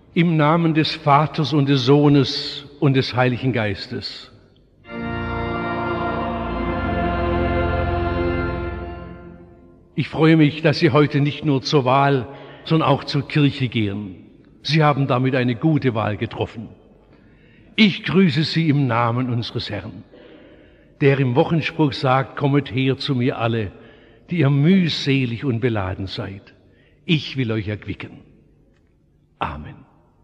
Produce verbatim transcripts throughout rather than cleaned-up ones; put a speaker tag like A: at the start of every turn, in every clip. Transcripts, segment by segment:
A: Im Namen des Vaters und des Sohnes und des Heiligen Geistes. Ich freue mich, dass Sie heute nicht nur zur Wahl, sondern auch zur Kirche gehen. Sie haben damit eine gute Wahl getroffen. Ich grüße Sie im Namen unseres Herrn, der im Wochenspruch sagt, kommet her zu mir alle, die ihr mühselig und beladen seid. Ich will euch erquicken. Amen.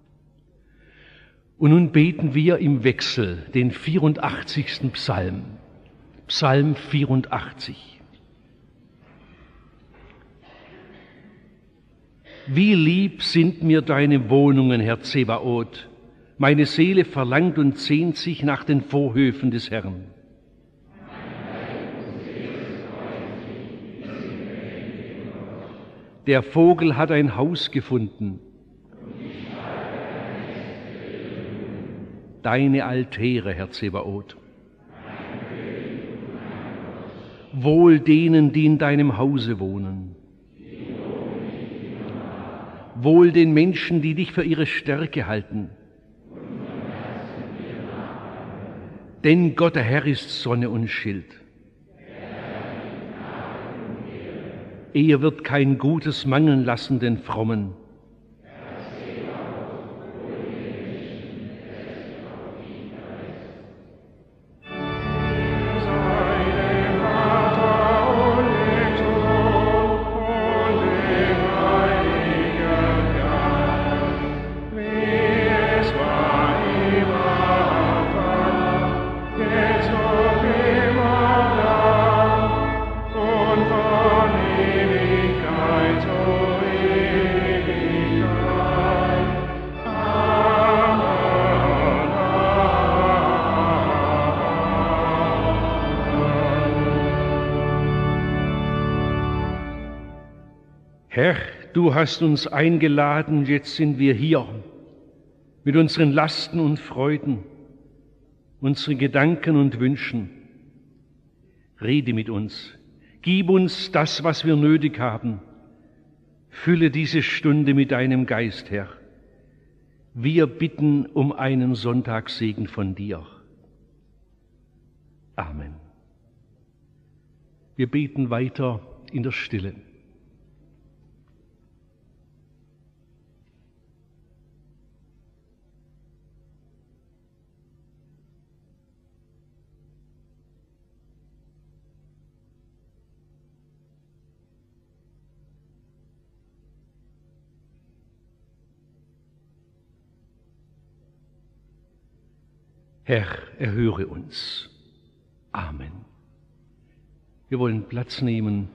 A: Und nun beten wir im Wechsel den vierundachtzigsten Psalm, Psalm vierundachtzig. Wie lieb sind mir deine Wohnungen, Herr Zebaoth. Meine Seele verlangt und sehnt sich nach den Vorhöfen des Herrn. Der Vogel hat ein Haus gefunden. Deine Altäre, Herr Zebaoth. Wohl denen, die in deinem Hause wohnen. Wohl den Menschen, die dich für ihre Stärke halten. Denn Gott, der Herr, ist Sonne und Schild. Er wird kein Gutes mangeln lassen den Frommen. Herr, du hast uns eingeladen, jetzt sind wir hier mit unseren Lasten und Freuden, unseren Gedanken und Wünschen. Rede mit uns, gib uns das, was wir nötig haben. Fülle diese Stunde mit deinem Geist, Herr. Wir bitten um einen Sonntagssegen von dir. Amen. Wir beten weiter in der Stille. Herr, erhöre uns. Amen. Wir wollen Platz nehmen.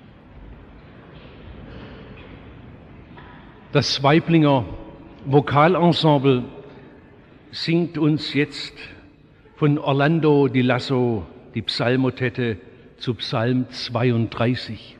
A: Das Weiblinger Vokalensemble singt uns jetzt von Orlando di Lasso die Psalmotette zu Psalm zweiunddreißig.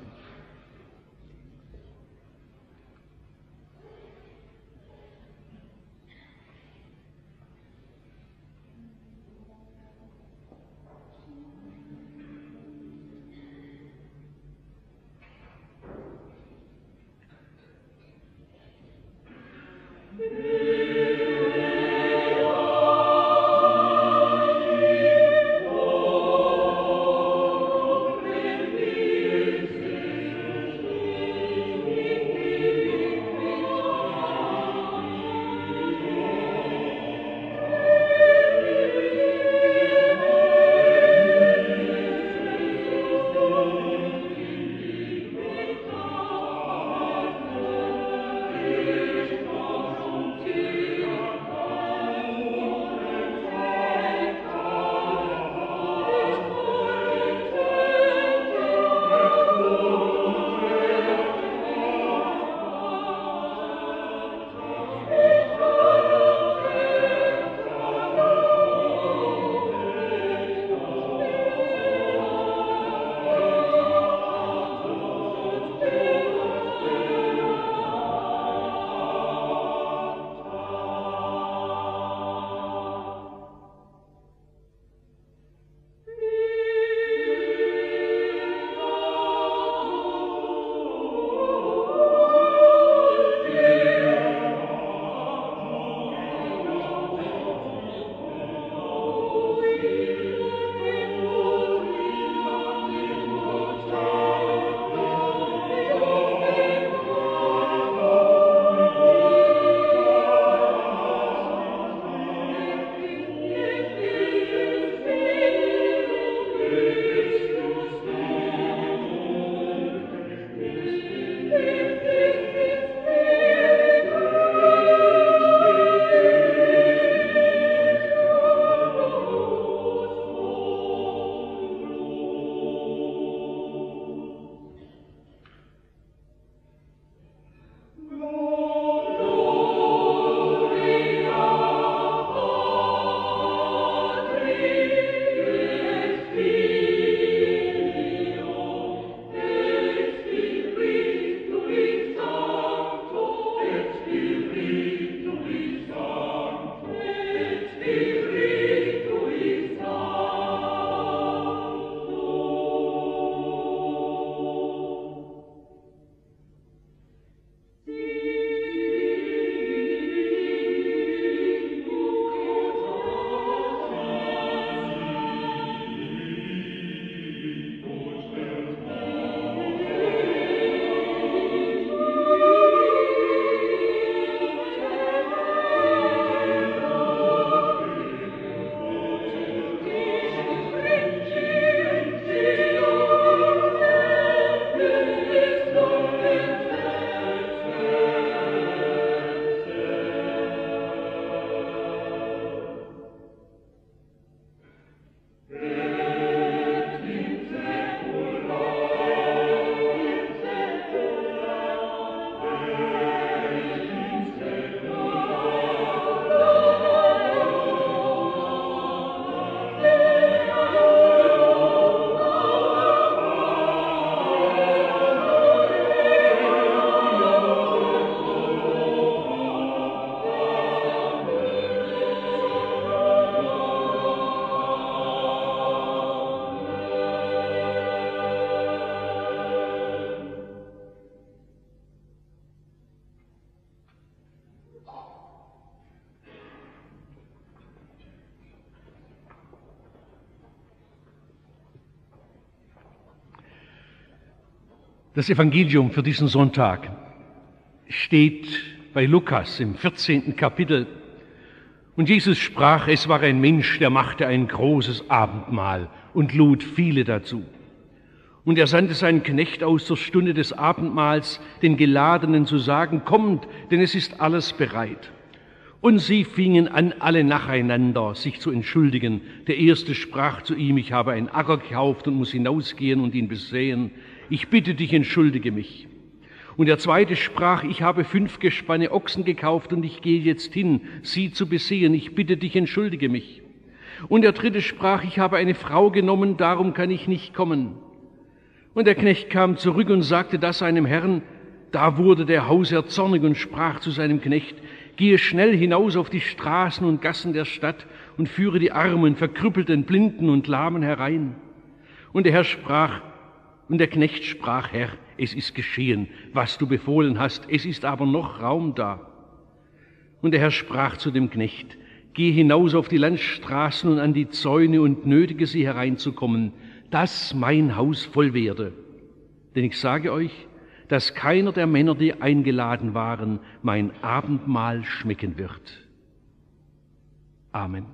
A: Das Evangelium für diesen Sonntag steht bei Lukas im vierzehnten Kapitel. Und Jesus sprach, es war ein Mensch, der machte ein großes Abendmahl und lud viele dazu. Und er sandte seinen Knecht aus zur Stunde des Abendmahls, den Geladenen zu sagen, kommt, denn es ist alles bereit. Und sie fingen an, alle nacheinander sich zu entschuldigen. Der Erste sprach zu ihm, ich habe einen Acker gekauft und muss hinausgehen und ihn besäen. Ich bitte dich, entschuldige mich. Und der Zweite sprach, ich habe fünf Gespanne Ochsen gekauft und ich gehe jetzt hin, sie zu besehen. Ich bitte dich, entschuldige mich. Und der Dritte sprach, ich habe eine Frau genommen, darum kann ich nicht kommen. Und der Knecht kam zurück und sagte das seinem Herrn. Da wurde der Hausherr zornig und sprach zu seinem Knecht, gehe schnell hinaus auf die Straßen und Gassen der Stadt und führe die Armen, Verkrüppelten, Blinden und Lahmen herein. Und der Herr sprach, und der Knecht sprach, Herr, es ist geschehen, was du befohlen hast, es ist aber noch Raum da. Und der Herr sprach zu dem Knecht, geh hinaus auf die Landstraßen und an die Zäune und nötige sie hereinzukommen, dass mein Haus voll werde. Denn ich sage euch, dass keiner der Männer, die eingeladen waren, mein Abendmahl schmecken wird. Amen.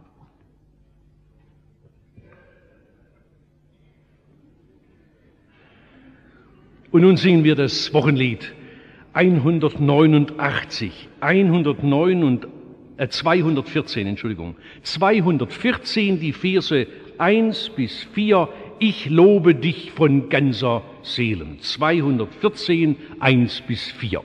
A: Und nun singen wir das Wochenlied hundertneunundachtzig, hundertneun und, äh, zweihundertvierzehn, Entschuldigung, zweihundertvierzehn, die Verse eins bis vier, ich lobe dich von ganzer Seelen. zweihundertvierzehn, eins bis vier.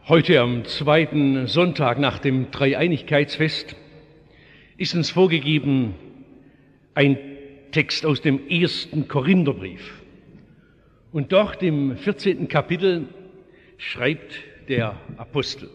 A: Heute am zweiten Sonntag nach dem Dreieinigkeitsfest ist uns vorgegeben ein Text aus dem ersten Korintherbrief. Und dort im vierzehnten Kapitel schreibt der Apostel: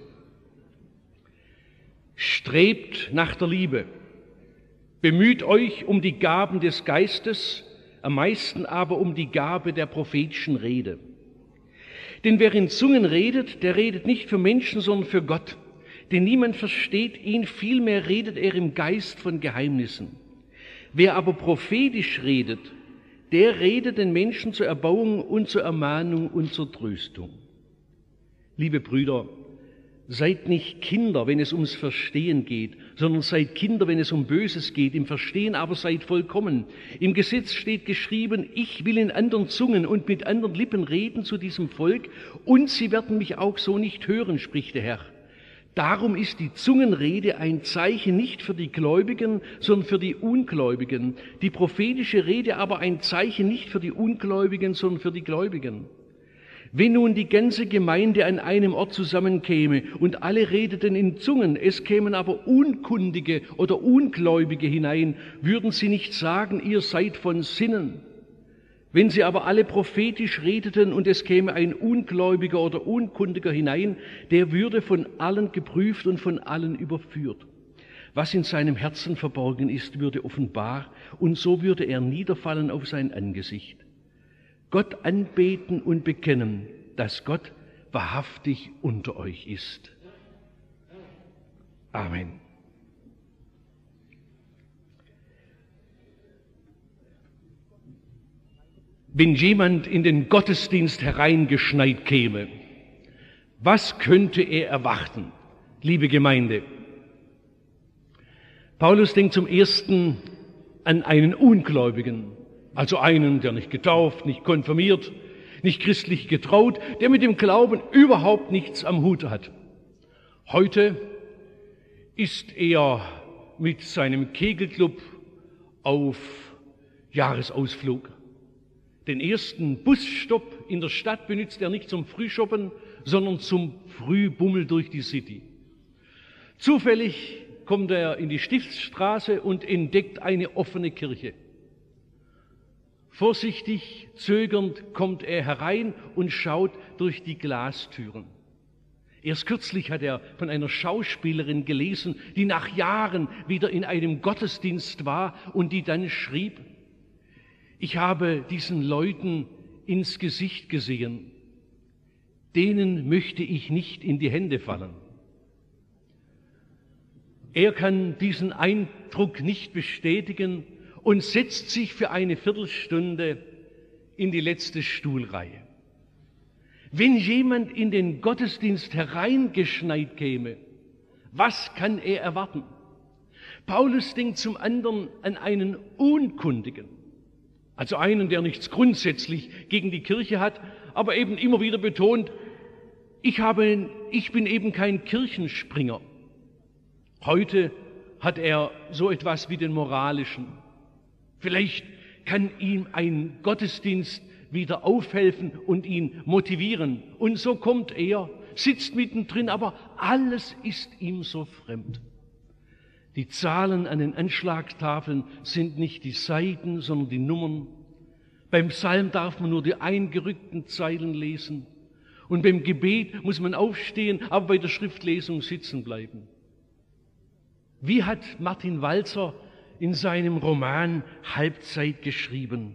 A: Strebt nach der Liebe, bemüht euch um die Gaben des Geistes, am meisten aber um die Gabe der prophetischen Rede. Denn wer in Zungen redet, der redet nicht für Menschen, sondern für Gott. Denn niemand versteht ihn, vielmehr redet er im Geist von Geheimnissen. Wer aber prophetisch redet, der redet den Menschen zur Erbauung und zur Ermahnung und zur Tröstung. Liebe Brüder, seid nicht Kinder, wenn es ums Verstehen geht, sondern seid Kinder, wenn es um Böses geht. Im Verstehen aber seid vollkommen. Im Gesetz steht geschrieben, ich will in anderen Zungen und mit anderen Lippen reden zu diesem Volk, und sie werden mich auch so nicht hören, spricht der Herr. Darum ist die Zungenrede ein Zeichen nicht für die Gläubigen, sondern für die Ungläubigen. Die prophetische Rede aber ein Zeichen nicht für die Ungläubigen, sondern für die Gläubigen. Wenn nun die ganze Gemeinde an einem Ort zusammenkäme und alle redeten in Zungen, es kämen aber Unkundige oder Ungläubige hinein, würden sie nicht sagen, ihr seid von Sinnen. Wenn sie aber alle prophetisch redeten und es käme ein Ungläubiger oder Unkundiger hinein, der würde von allen geprüft und von allen überführt. Was in seinem Herzen verborgen ist, würde offenbar, und so würde er niederfallen auf sein Angesicht. Gott anbeten und bekennen, dass Gott wahrhaftig unter euch ist. Amen. Wenn jemand in den Gottesdienst hereingeschneit käme, was könnte er erwarten, liebe Gemeinde? Paulus denkt zum Ersten an einen Ungläubigen, also einen, der nicht getauft, nicht konfirmiert, nicht christlich getraut, der mit dem Glauben überhaupt nichts am Hut hat. Heute ist er mit seinem Kegelclub auf Jahresausflug. Den ersten Busstopp in der Stadt benutzt er nicht zum Frühshoppen, sondern zum Frühbummel durch die City. Zufällig kommt er in die Stiftsstraße und entdeckt eine offene Kirche. Vorsichtig, zögernd kommt er herein und schaut durch die Glastüren. Erst kürzlich hat er von einer Schauspielerin gelesen, die nach Jahren wieder in einem Gottesdienst war und die dann schrieb: Ich habe diesen Leuten ins Gesicht gesehen, denen möchte ich nicht in die Hände fallen. Er kann diesen Eindruck nicht bestätigen und setzt sich für eine Viertelstunde in die letzte Stuhlreihe. Wenn jemand in den Gottesdienst hereingeschneit käme, was kann er erwarten? Paulus denkt zum anderen an einen Unkundigen, also einen, der nichts grundsätzlich gegen die Kirche hat, aber eben immer wieder betont, ich, habe, ich bin eben kein Kirchenspringer. Heute hat er so etwas wie den moralischen. Vielleicht kann ihm ein Gottesdienst wieder aufhelfen und ihn motivieren. Und so kommt er, sitzt mittendrin, aber alles ist ihm so fremd. Die Zahlen an den Anschlagstafeln sind nicht die Seiten, sondern die Nummern. Beim Psalm darf man nur die eingerückten Zeilen lesen. Und beim Gebet muss man aufstehen, aber bei der Schriftlesung sitzen bleiben. Wie hat Martin Walzer in seinem Roman Halbzeit geschrieben?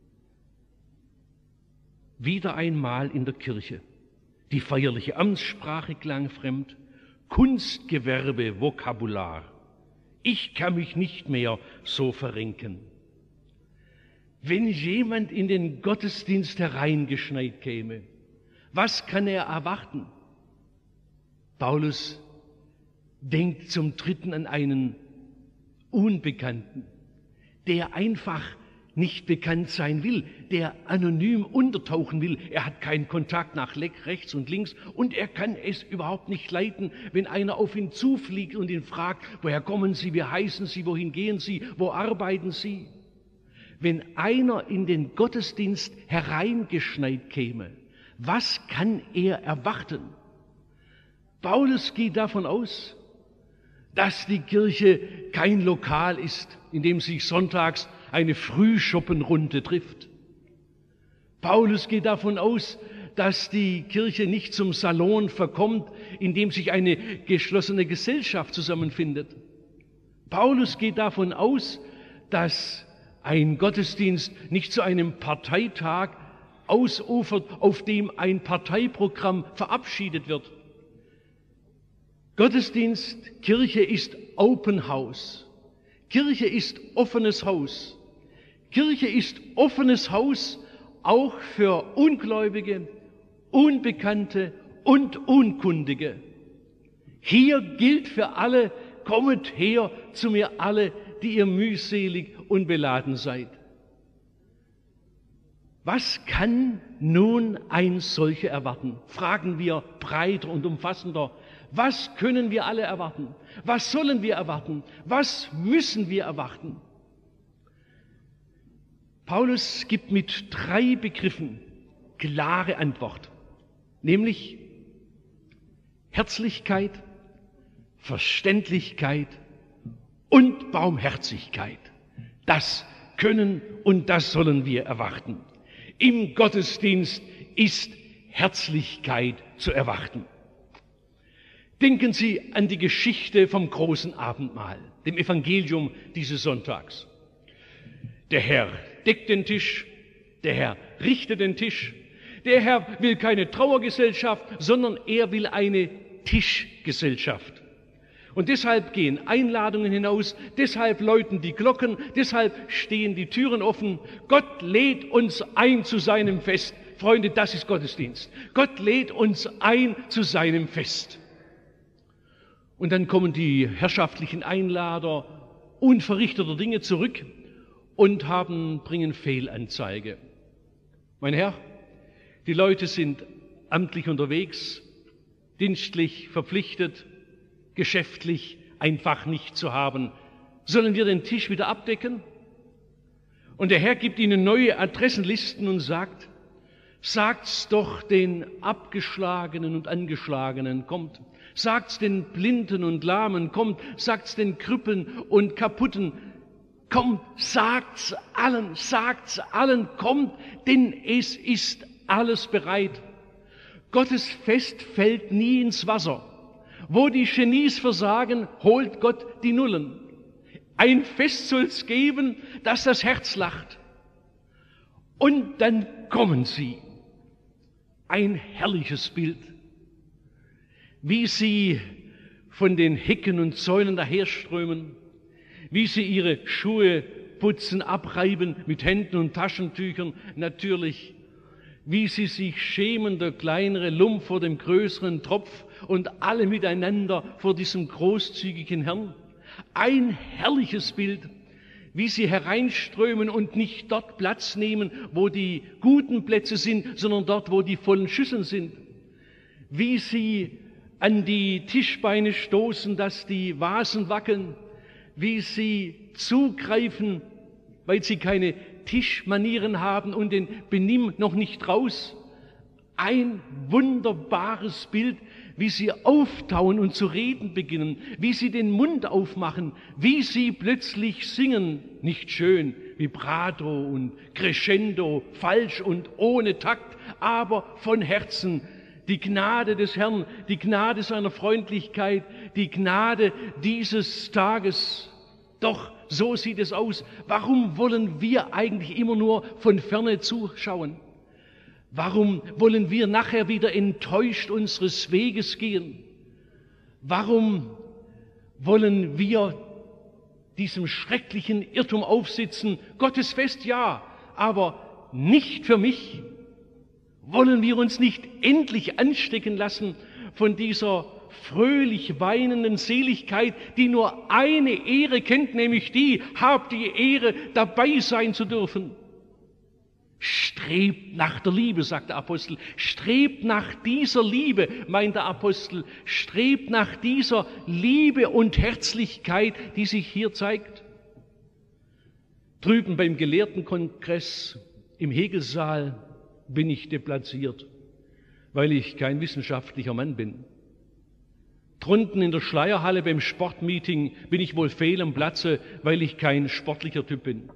A: Wieder einmal in der Kirche. Die feierliche Amtssprache klang fremd, Kunstgewerbe, Vokabular. Ich kann mich nicht mehr so verrenken. Wenn jemand in den Gottesdienst hereingeschneit käme, was kann er erwarten? Paulus denkt zum Dritten an einen Unbekannten, der einfach nicht bekannt sein will, der anonym untertauchen will. Er hat keinen Kontakt nach rechts und links und er kann es überhaupt nicht leiden, wenn einer auf ihn zufliegt und ihn fragt, woher kommen Sie, wie heißen Sie, wohin gehen Sie, wo arbeiten Sie? Wenn einer in den Gottesdienst hereingeschneit käme, was kann er erwarten? Paulus geht davon aus, dass die Kirche kein Lokal ist, in dem sich sonntags eine Frühschoppenrunde trifft. Paulus geht davon aus, dass die Kirche nicht zum Salon verkommt, in dem sich eine geschlossene Gesellschaft zusammenfindet. Paulus geht davon aus, dass ein Gottesdienst nicht zu einem Parteitag ausufert, auf dem ein Parteiprogramm verabschiedet wird. Gottesdienst, Kirche ist Open House. Kirche ist offenes Haus. Kirche ist offenes Haus auch für Ungläubige, Unbekannte und Unkundige. Hier gilt für alle: Kommet her zu mir alle, die ihr mühselig und beladen seid. Was kann nun ein solcher erwarten? Fragen wir breiter und umfassender. Was können wir alle erwarten? Was sollen wir erwarten? Was müssen wir erwarten? Paulus gibt mit drei Begriffen klare Antwort, nämlich Herzlichkeit, Verständlichkeit und Barmherzigkeit. Das können und das sollen wir erwarten. Im Gottesdienst ist Herzlichkeit zu erwarten. Denken Sie an die Geschichte vom großen Abendmahl, dem Evangelium dieses Sonntags. Der Herr deckt den Tisch, der Herr richtet den Tisch. Der Herr will keine Trauergesellschaft, sondern er will eine Tischgesellschaft. Und deshalb gehen Einladungen hinaus, deshalb läuten die Glocken, deshalb stehen die Türen offen. Gott lädt uns ein zu seinem Fest. Freunde, das ist Gottesdienst. Gott lädt uns ein zu seinem Fest. Und dann kommen die herrschaftlichen Einlader unverrichteter Dinge zurück und haben, bringen Fehlanzeige. Mein Herr, die Leute sind amtlich unterwegs, dienstlich verpflichtet, geschäftlich einfach nicht zu haben. Sollen wir den Tisch wieder abdecken? Und der Herr gibt ihnen neue Adressenlisten und sagt: Sagt's doch den Abgeschlagenen und Angeschlagenen, kommt. Sagt's den Blinden und Lahmen, kommt. Sagt's den Krüppeln und Kaputten, kommt. Sagt's allen, sagt's allen, kommt, denn es ist alles bereit. Gottes Fest fällt nie ins Wasser. Wo die Genies versagen, holt Gott die Nullen. Ein Fest soll's geben, dass das Herz lacht. Und dann kommen sie. Ein herrliches Bild, wie sie von den Hecken und Zäunen daherströmen, wie sie ihre Schuhe putzen, abreiben mit Händen und Taschentüchern, natürlich, wie sie sich schämen, der kleinere Lump vor dem größeren Tropf und alle miteinander vor diesem großzügigen Herrn. Ein herrliches Bild, wie sie hereinströmen und nicht dort Platz nehmen, wo die guten Plätze sind, sondern dort, wo die vollen Schüsseln sind. Wie sie an die Tischbeine stoßen, dass die Vasen wackeln. Wie sie zugreifen, weil sie keine Tischmanieren haben und den Benimm noch nicht raus. Ein wunderbares Bild, wie sie auftauen und zu reden beginnen, wie sie den Mund aufmachen, wie sie plötzlich singen, nicht schön, Vibrato und Crescendo, falsch und ohne Takt, aber von Herzen. Die Gnade des Herrn, die Gnade seiner Freundlichkeit, die Gnade dieses Tages. Doch so sieht es aus. Warum wollen wir eigentlich immer nur von ferne zuschauen? Warum wollen wir nachher wieder enttäuscht unseres Weges gehen? Warum wollen wir diesem schrecklichen Irrtum aufsitzen? Gottes Fest ja, aber nicht für mich. Wollen wir uns nicht endlich anstecken lassen von dieser fröhlich weinenden Seligkeit, die nur eine Ehre kennt, nämlich die, habt die Ehre, dabei sein zu dürfen. Strebt nach der Liebe, sagt der Apostel. Strebt nach dieser Liebe, meint der Apostel. Strebt nach dieser Liebe und Herzlichkeit, die sich hier zeigt. Drüben beim Gelehrtenkongress im Hegelsaal bin ich deplatziert, weil ich kein wissenschaftlicher Mann bin. Drunten in der Schleierhalle beim Sportmeeting bin ich wohl fehl am Platze, weil ich kein sportlicher Typ bin.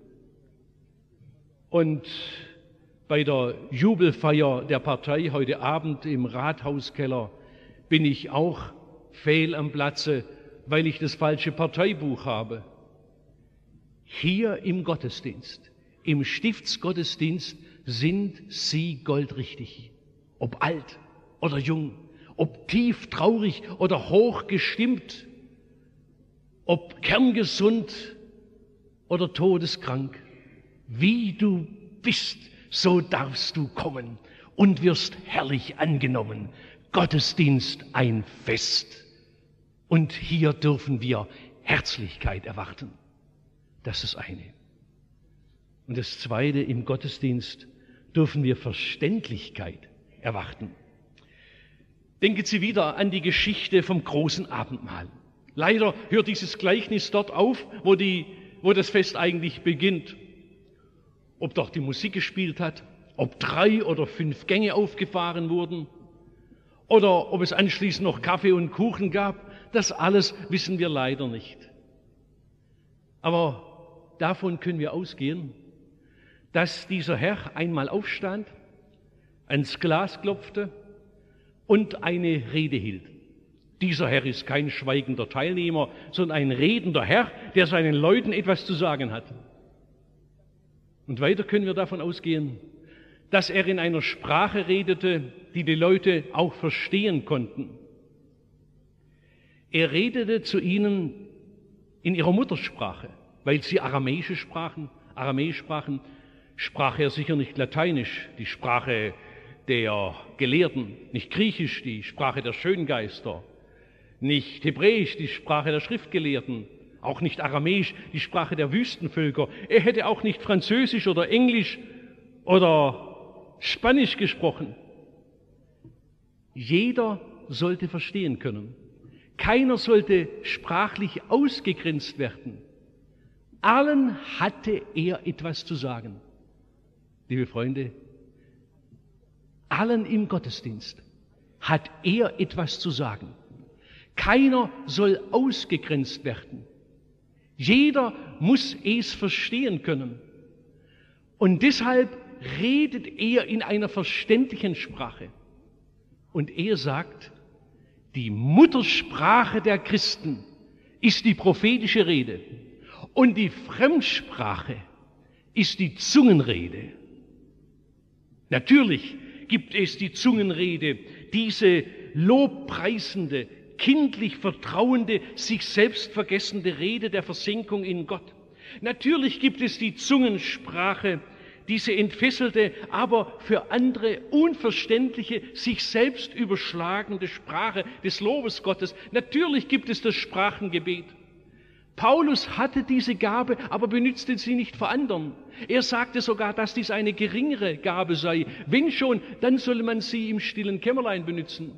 A: Und bei der Jubelfeier der Partei heute Abend im Rathauskeller bin ich auch fehl am Platze, weil ich das falsche Parteibuch habe. Hier im Gottesdienst, im Stiftsgottesdienst sind Sie goldrichtig, ob alt oder jung, ob tief traurig oder hoch gestimmt, ob kerngesund oder todeskrank. Wie du bist, so darfst du kommen und wirst herrlich angenommen. Gottesdienst ein Fest. Und hier dürfen wir Herzlichkeit erwarten. Das ist das eine. Und das zweite, im Gottesdienst dürfen wir Verständlichkeit erwarten. Denken Sie wieder an die Geschichte vom großen Abendmahl. Leider hört dieses Gleichnis dort auf, wo, die, wo das Fest eigentlich beginnt. Ob dort die Musik gespielt hat, ob drei oder fünf Gänge aufgefahren wurden oder ob es anschließend noch Kaffee und Kuchen gab, das alles wissen wir leider nicht. Aber davon können wir ausgehen, dass dieser Herr einmal aufstand, ans Glas klopfte und eine Rede hielt. Dieser Herr ist kein schweigender Teilnehmer, sondern ein redender Herr, der seinen Leuten etwas zu sagen hat. Und weiter können wir davon ausgehen, dass er in einer Sprache redete, die die Leute auch verstehen konnten. Er redete zu ihnen in ihrer Muttersprache, weil sie Aramäisch sprachen. Aramäisch sprachen, sprach er sicher nicht Lateinisch, die Sprache der Gelehrten, nicht Griechisch, die Sprache der Schöngeister, nicht Hebräisch, die Sprache der Schriftgelehrten, auch nicht Aramäisch, die Sprache der Wüstenvölker. Er hätte auch nicht Französisch oder Englisch oder Spanisch gesprochen. Jeder sollte verstehen können. Keiner sollte sprachlich ausgegrenzt werden. Allen hatte er etwas zu sagen. Liebe Freunde, allen im Gottesdienst hat er etwas zu sagen. Keiner soll ausgegrenzt werden. Jeder muss es verstehen können. Und deshalb redet er in einer verständlichen Sprache. Und er sagt, die Muttersprache der Christen ist die prophetische Rede und die Fremdsprache ist die Zungenrede. Natürlich gibt es die Zungenrede, diese lobpreisende, kindlich vertrauende, sich selbst vergessende Rede der Versenkung in Gott. Natürlich gibt es die Zungensprache, diese entfesselte, aber für andere unverständliche, sich selbst überschlagende Sprache des Lobes Gottes. Natürlich gibt es das Sprachengebet. Paulus hatte diese Gabe, aber benützte sie nicht vor anderen. Er sagte sogar, dass dies eine geringere Gabe sei. Wenn schon, dann solle man sie im stillen Kämmerlein benützen.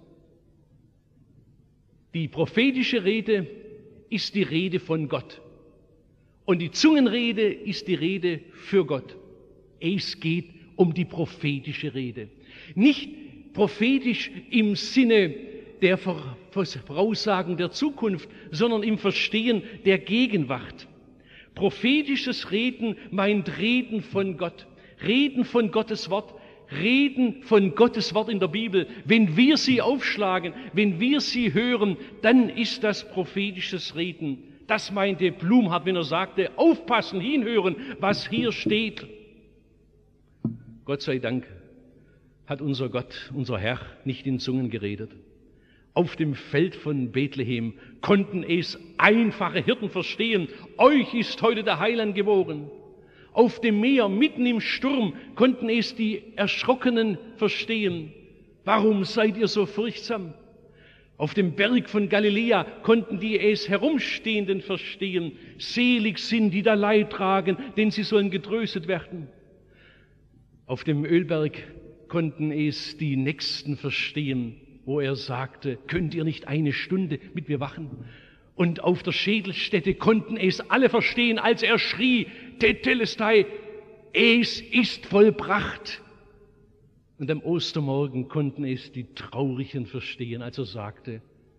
A: Die prophetische Rede ist die Rede von Gott. Und die Zungenrede ist die Rede für Gott. Es geht um die prophetische Rede. Nicht prophetisch im Sinne der Voraussagen der Zukunft, sondern im Verstehen der Gegenwart. Prophetisches Reden meint Reden von Gott, Reden von Gottes Wort, Reden von Gottes Wort in der Bibel. Wenn wir sie aufschlagen, wenn wir sie hören, dann ist das prophetisches Reden. Das meinte Blumhardt, wenn er sagte, aufpassen, hinhören, was hier steht. Gott sei Dank hat unser Gott, unser Herr, nicht in Zungen geredet. Auf dem Feld von Bethlehem konnten es einfache Hirten verstehen, euch ist heute der Heiland geboren. Auf dem Meer, mitten im Sturm, konnten es die Erschrockenen verstehen. Warum seid ihr so furchtsam? Auf dem Berg von Galiläa konnten die es Herumstehenden verstehen. Selig sind, die da Leid tragen, denn sie sollen getröstet werden. Auf dem Ölberg konnten es die Nächsten verstehen, wo er sagte, könnt ihr nicht eine Stunde mit mir wachen? Und auf der Schädelstätte konnten es alle verstehen, als er schrie, Tetelestai, es ist vollbracht. Und am Ostermorgen konnten es die Traurigen verstehen, als er sagte,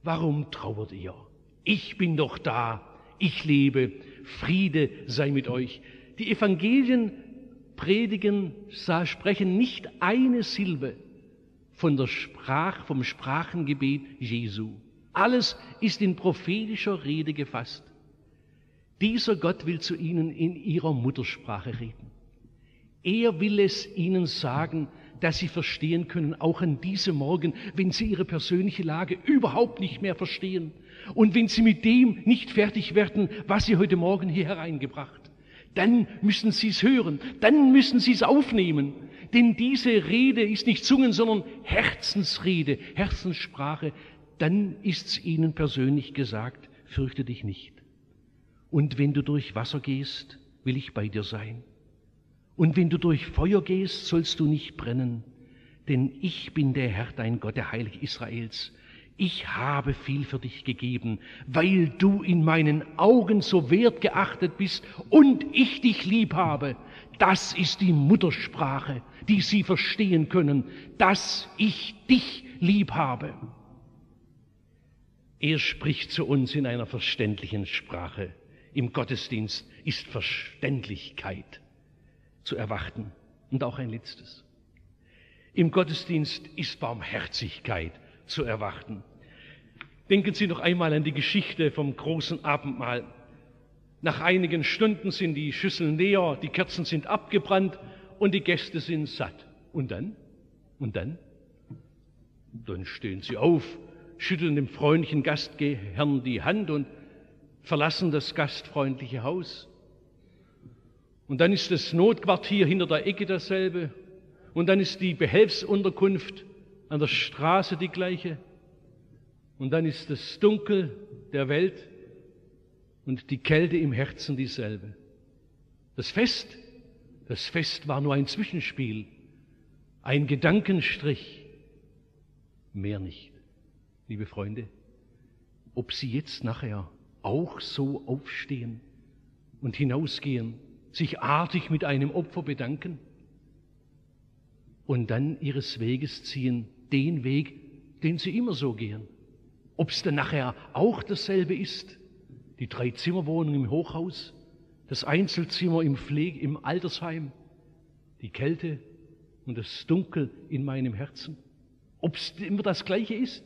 A: Warum trauert ihr? Ich bin doch da, ich lebe, Friede sei mit euch. Die Evangelien predigen, sprechen nicht eine Silbe von der Sprach, vom Sprachengebet Jesu. Alles ist in prophetischer Rede gefasst. Dieser Gott will zu ihnen in ihrer Muttersprache reden. Er will es ihnen sagen, dass sie verstehen können, auch an diesem Morgen, wenn sie ihre persönliche Lage überhaupt nicht mehr verstehen und wenn sie mit dem nicht fertig werden, was sie heute Morgen hier hereingebracht. Dann müssen sie es hören, dann müssen sie es aufnehmen, denn diese Rede ist nicht Zungen, sondern Herzensrede, Herzenssprache. Dann ist es ihnen persönlich gesagt, fürchte dich nicht. Und wenn du durch Wasser gehst, will ich bei dir sein. Und wenn du durch Feuer gehst, sollst du nicht brennen, denn ich bin der Herr, dein Gott, der Heilige Israels. Ich habe viel für dich gegeben, weil du in meinen Augen so wertgeachtet bist und ich dich lieb habe. Das ist die Muttersprache, die sie verstehen können, dass ich dich lieb habe. Er spricht zu uns in einer verständlichen Sprache. Im Gottesdienst ist Verständlichkeit zu erwarten. Und auch ein letztes. Im Gottesdienst ist Barmherzigkeit zu erwarten. Denken Sie noch einmal an die Geschichte vom großen Abendmahl. Nach einigen Stunden sind die Schüsseln leer, die Kerzen sind abgebrannt und die Gäste sind satt. Und dann? Und dann? Dann stehen sie auf, schütteln dem freundlichen Gastherrn die Hand und verlassen das gastfreundliche Haus. Und dann ist das Notquartier hinter der Ecke dasselbe. Und dann ist die Behelfsunterkunft an der Straße die gleiche. Und dann ist das Dunkel der Welt und die Kälte im Herzen dieselbe. Das Fest, das Fest war nur ein Zwischenspiel, ein Gedankenstrich, mehr nicht. Liebe Freunde, ob Sie jetzt nachher auch so aufstehen und hinausgehen, sich artig mit einem Opfer bedanken und dann ihres Weges ziehen, den Weg, den sie immer so gehen. Ob es dann nachher auch dasselbe ist, die Drei-Zimmer-Wohnung im Hochhaus, das Einzelzimmer im Pflege, im Altersheim, die Kälte und das Dunkel in meinem Herzen, ob es immer das Gleiche ist.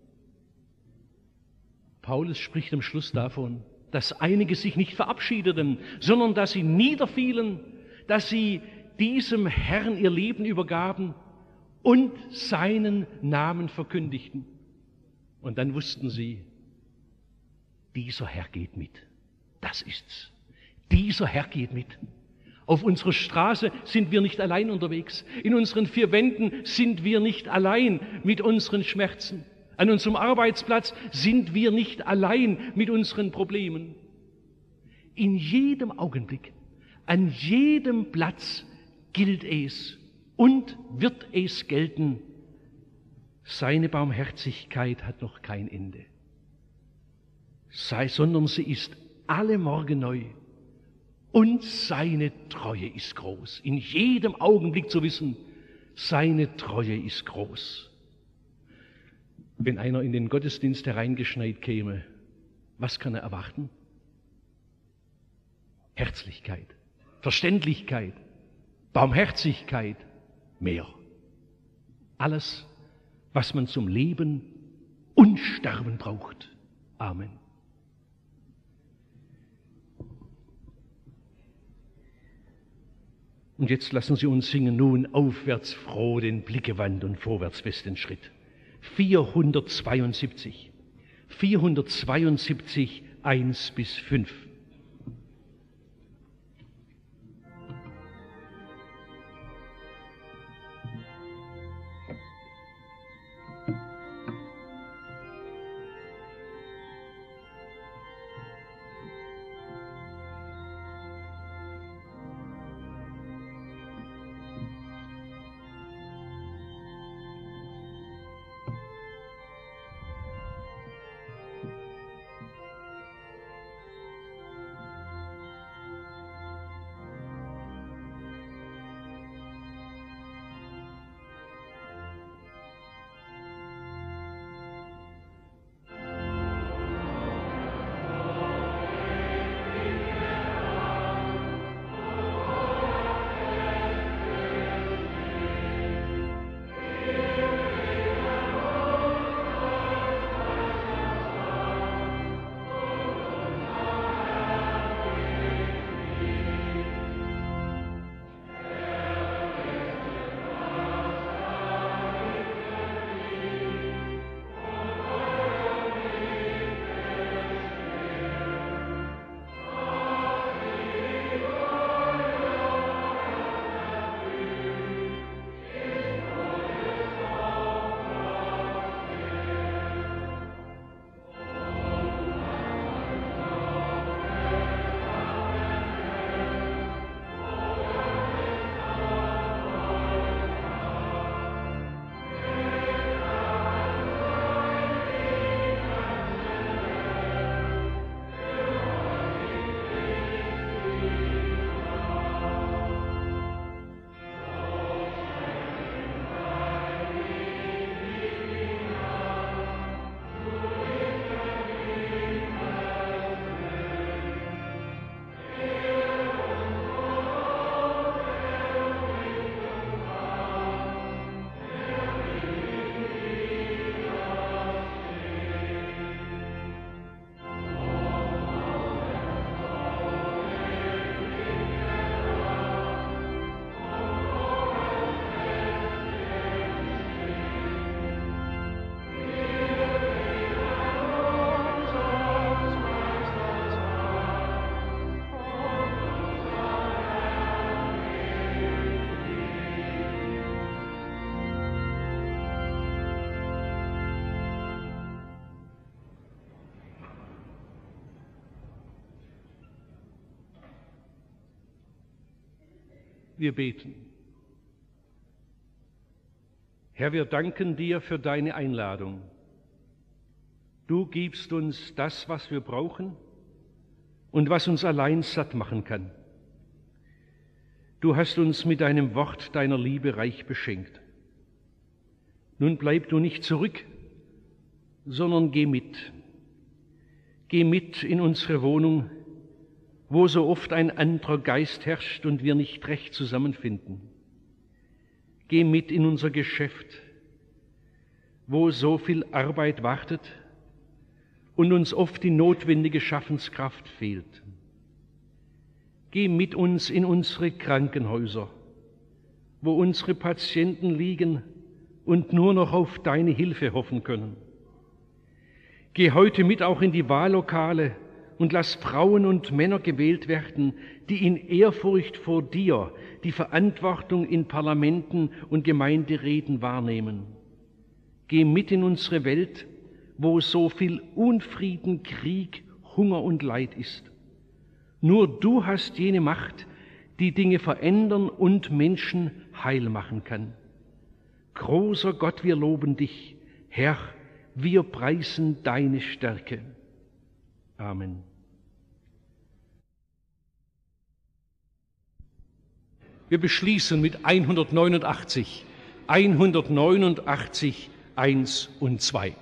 A: Paulus spricht am Schluss davon, dass einige sich nicht verabschiedeten, sondern dass sie niederfielen, dass sie diesem Herrn ihr Leben übergaben und seinen Namen verkündigten. Und dann wussten sie, dieser Herr geht mit. Das ist's. Dieser Herr geht mit. Auf unserer Straße sind wir nicht allein unterwegs. In unseren vier Wänden sind wir nicht allein mit unseren Schmerzen. An unserem Arbeitsplatz sind wir nicht allein mit unseren Problemen. In jedem Augenblick, an jedem Platz gilt es und wird es gelten. Seine Barmherzigkeit hat noch kein Ende, sei, sondern sie ist alle Morgen neu und seine Treue ist groß. In jedem Augenblick zu wissen, seine Treue ist groß. Wenn einer in den Gottesdienst hereingeschneit käme, was kann er erwarten? Herzlichkeit, Verständlichkeit, Barmherzigkeit, mehr. Alles, was man zum Leben und Sterben braucht. Amen. Und jetzt lassen Sie uns singen, nun aufwärts froh den Blick gewandt und vorwärts festen Schritt. vierhundertzweiundsiebzig, vierhundertzweiundsiebzig, eins bis fünf. Wir beten. Herr, wir danken dir für deine Einladung. Du gibst uns das, was wir brauchen und was uns allein satt machen kann. Du hast uns mit deinem Wort deiner Liebe reich beschenkt. Nun bleib du nicht zurück, sondern geh mit. Geh mit in unsere Wohnung, wo so oft ein anderer Geist herrscht und wir nicht recht zusammenfinden. Geh mit in unser Geschäft, wo so viel Arbeit wartet und uns oft die notwendige Schaffenskraft fehlt. Geh mit uns in unsere Krankenhäuser, wo unsere Patienten liegen und nur noch auf deine Hilfe hoffen können. Geh heute mit auch in die Wahllokale und lass Frauen und Männer gewählt werden, die in Ehrfurcht vor dir die Verantwortung in Parlamenten und Gemeinderäten wahrnehmen. Geh mit in unsere Welt, wo so viel Unfrieden, Krieg, Hunger und Leid ist. Nur du hast jene Macht, die Dinge verändern und Menschen heil machen kann. Großer Gott, wir loben dich, Herr, wir preisen deine Stärke. Amen. Wir beschließen mit hundertneunundachtzig, hundertneunundachtzig, eins und zwei.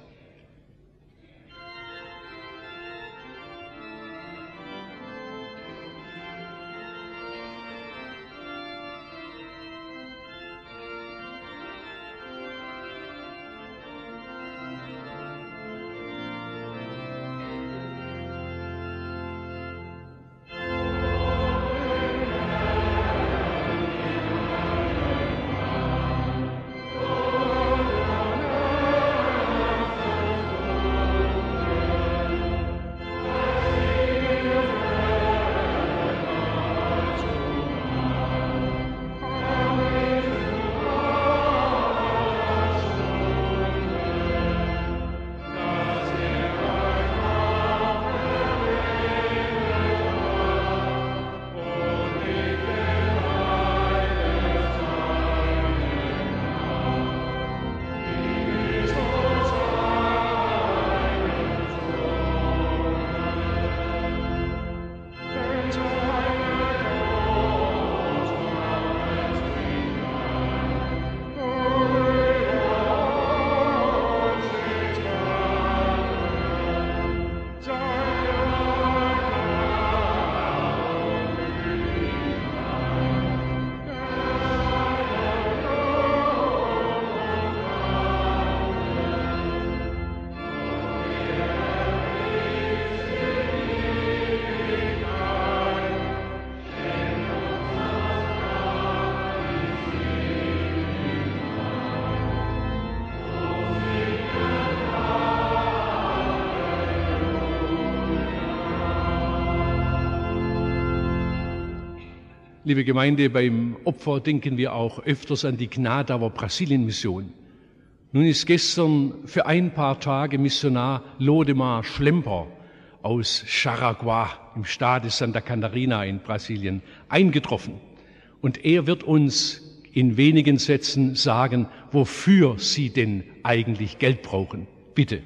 A: Liebe Gemeinde, beim Opfer denken wir auch öfters an die Gnadauer Brasilien-Mission. Nun ist gestern für ein paar Tage Missionar Lodemar Schlemper aus Jaraguá im Staate Santa Catarina in Brasilien eingetroffen. Und er wird uns in wenigen Sätzen sagen, wofür Sie denn eigentlich Geld brauchen. Bitte.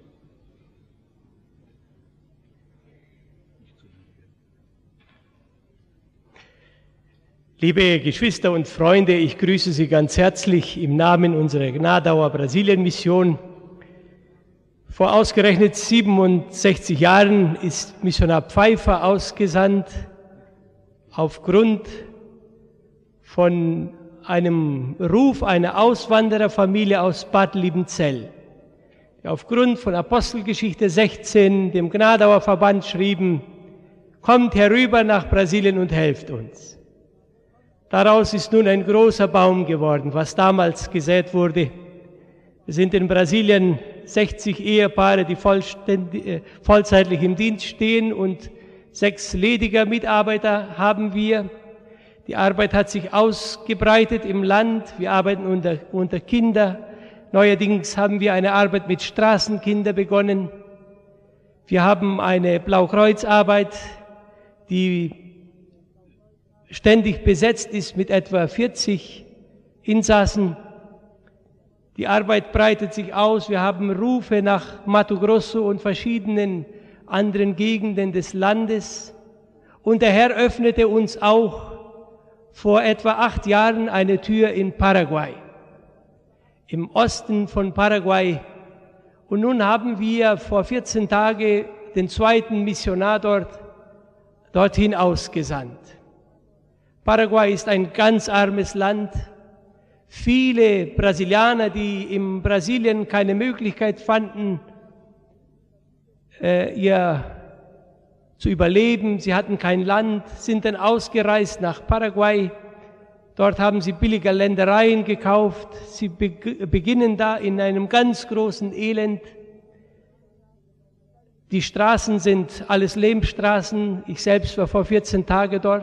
B: Liebe Geschwister und Freunde, ich grüße Sie ganz herzlich im Namen unserer Gnadauer Brasilien-Mission. Vor ausgerechnet siebenundsechzig Jahren ist Missionar Pfeiffer ausgesandt aufgrund von einem Ruf einer Auswandererfamilie aus Bad Liebenzell, die aufgrund von Apostelgeschichte sechzehn dem Gnadauer Verband schrieben: Kommt herüber nach Brasilien und helft uns. Daraus ist nun ein großer Baum geworden, was damals gesät wurde. Es sind in Brasilien sechzig Ehepaare, die vollständig, vollzeitlich im Dienst stehen, und sechs lediger Mitarbeiter haben wir. Die Arbeit hat sich ausgebreitet im Land. Wir arbeiten unter, unter Kinder. Neuerdings haben wir eine Arbeit mit Straßenkindern begonnen. Wir haben eine Blaukreuzarbeit, die ständig besetzt ist mit etwa vierzig Insassen. Die Arbeit breitet sich aus. Wir haben Rufe nach Mato Grosso und verschiedenen anderen Gegenden des Landes. Und der Herr öffnete uns auch vor etwa acht Jahren eine Tür in Paraguay, im Osten von Paraguay. Und nun haben wir vor vierzehn Tagen den zweiten Missionar dort, dorthin ausgesandt. Paraguay ist ein ganz armes Land. Viele Brasilianer, die in Brasilien keine Möglichkeit fanden, äh, ihr zu überleben, sie hatten kein Land, sind dann ausgereist nach Paraguay. Dort haben sie billige Ländereien gekauft. Sie be- beginnen da in einem ganz großen Elend. Die Straßen sind alles Lehmstraßen. Ich selbst war vor vierzehn Tagen dort.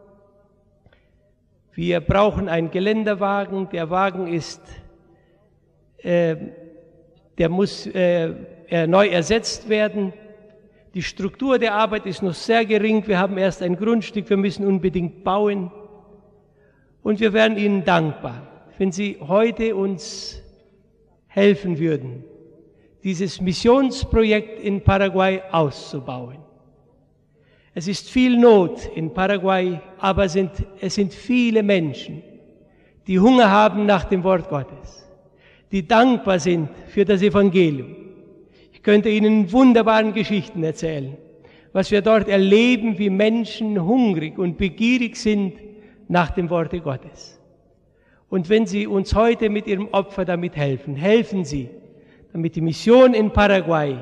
B: Wir brauchen einen Geländewagen. Der Wagen ist, äh, der muss äh, neu ersetzt werden. Die Struktur der Arbeit ist noch sehr gering. Wir haben erst ein Grundstück. Wir müssen unbedingt bauen. Und wir wären Ihnen dankbar, wenn Sie heute uns helfen würden, dieses Missionsprojekt in Paraguay auszubauen. Es ist viel Not in Paraguay, aber sind, es sind viele Menschen, die Hunger haben nach dem Wort Gottes, die dankbar sind für das Evangelium. Ich könnte Ihnen wunderbare Geschichten erzählen, was wir dort erleben, wie Menschen hungrig und begierig sind nach dem Worte Gottes. Und wenn Sie uns heute mit Ihrem Opfer damit helfen, helfen Sie, damit die Mission in Paraguay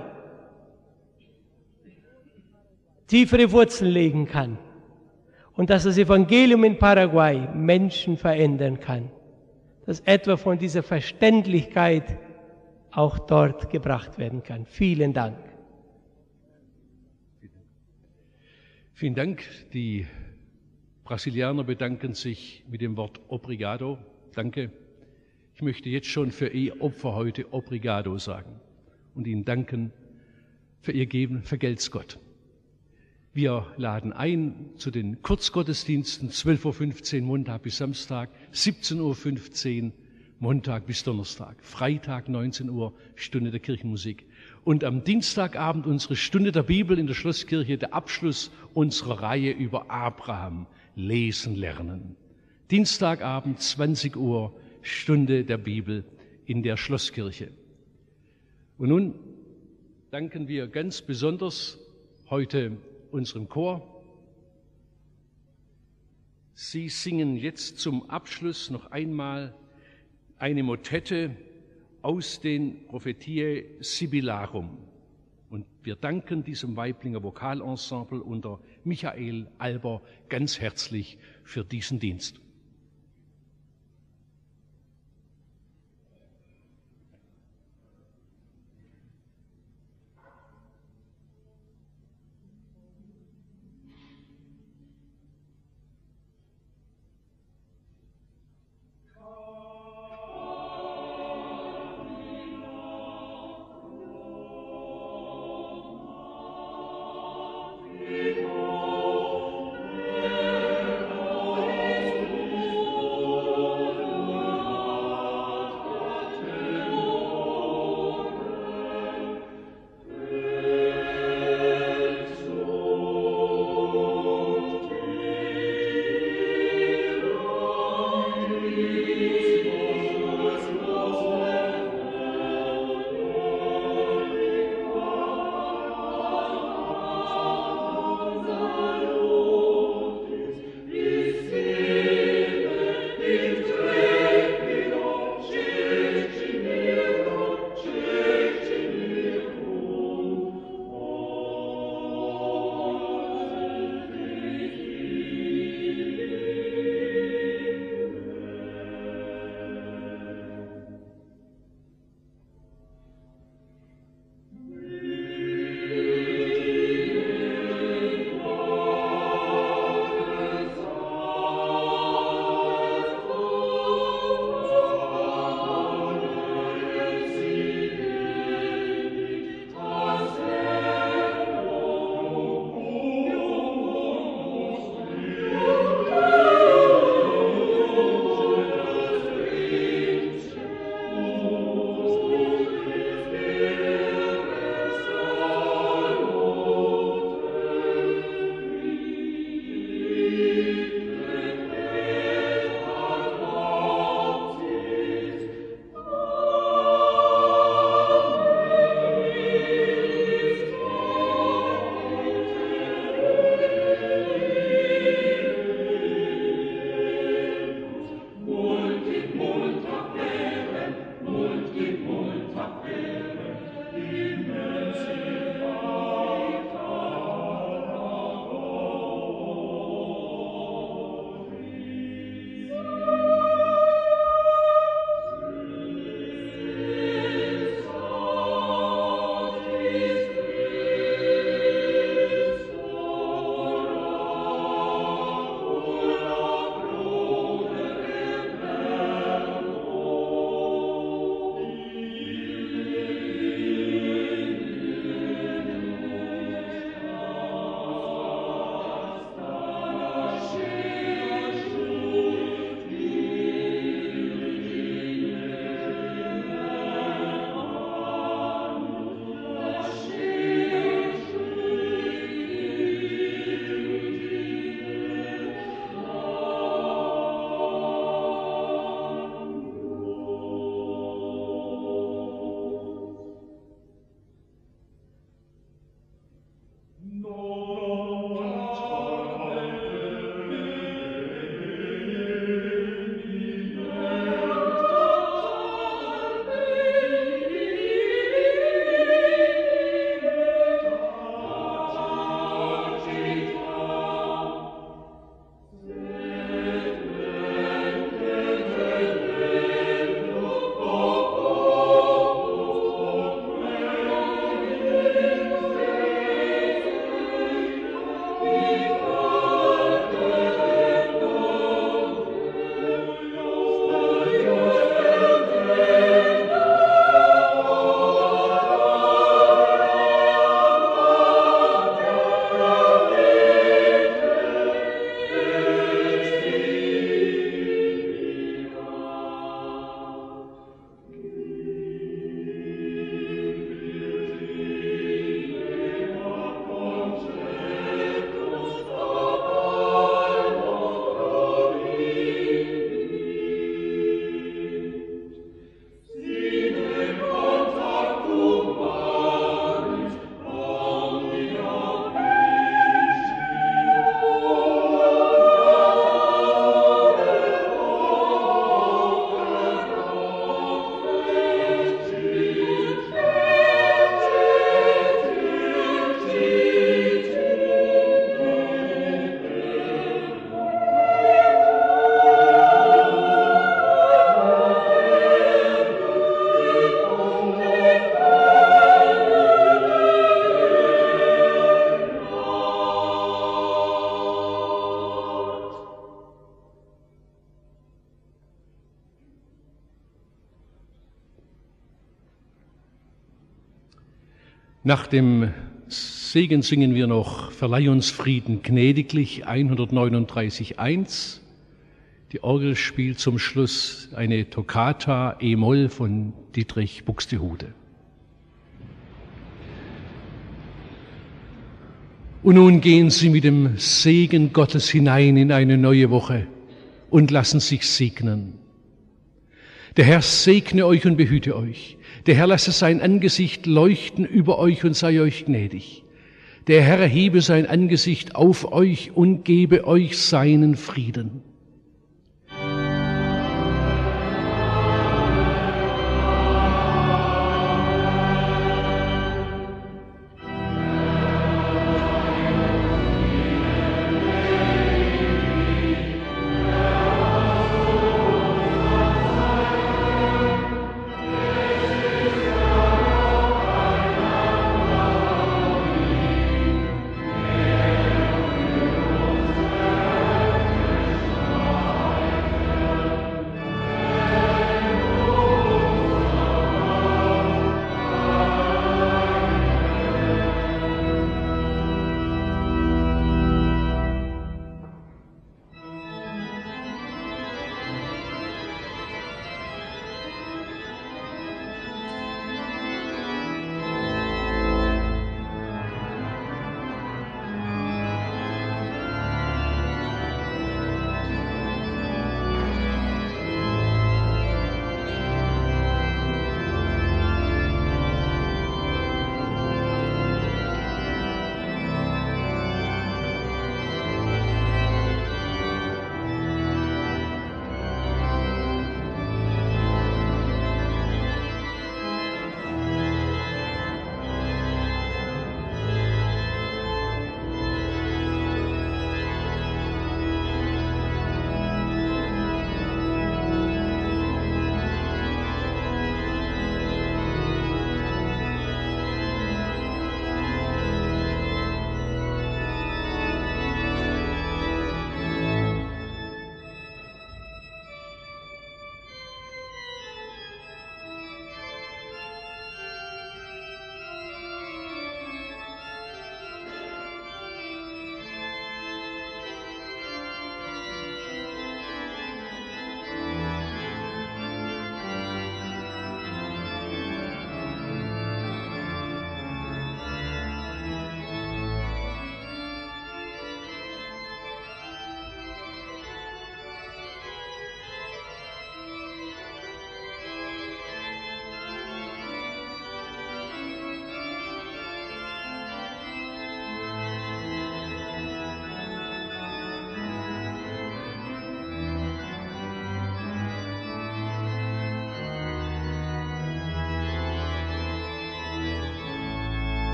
B: tiefere Wurzeln legen kann und dass das Evangelium in Paraguay Menschen verändern kann, dass etwa von dieser Verständlichkeit auch dort gebracht werden kann. Vielen Dank.
A: Vielen Dank. Die Brasilianer bedanken sich mit dem Wort Obrigado. Danke. Ich möchte jetzt schon für Ihr Opfer heute Obrigado sagen und Ihnen danken für Ihr Geben. Vergelt's Gott. Wir laden ein zu den Kurzgottesdiensten, zwölf Uhr fünfzehn Montag bis Samstag, siebzehn Uhr fünfzehn Montag bis Donnerstag, Freitag neunzehn Uhr, Stunde der Kirchenmusik. Und am Dienstagabend unsere Stunde der Bibel in der Schlosskirche, der Abschluss unserer Reihe über Abraham, lesen lernen. Dienstagabend, zwanzig Uhr, Stunde der Bibel in der Schlosskirche. Und nun danken wir ganz besonders heute unserem Chor. Sie singen jetzt zum Abschluss noch einmal eine Motette aus den Prophetiae Sibillarum. Und wir danken diesem Waiblinger Vokalensemble unter Michael Alber ganz herzlich für diesen Dienst.
C: Oh,
A: Nach dem Segen singen wir noch Verleih uns Frieden gnädiglich hundertneununddreißig eins. Die Orgel spielt zum Schluss eine Toccata E-Moll von Dietrich Buxtehude. Und nun gehen Sie mit dem Segen Gottes hinein in eine neue Woche und lassen sich segnen. Der Herr segne euch und behüte euch. Der Herr lasse sein Angesicht leuchten über euch und sei euch gnädig. Der Herr erhebe sein Angesicht auf euch und gebe euch seinen Frieden.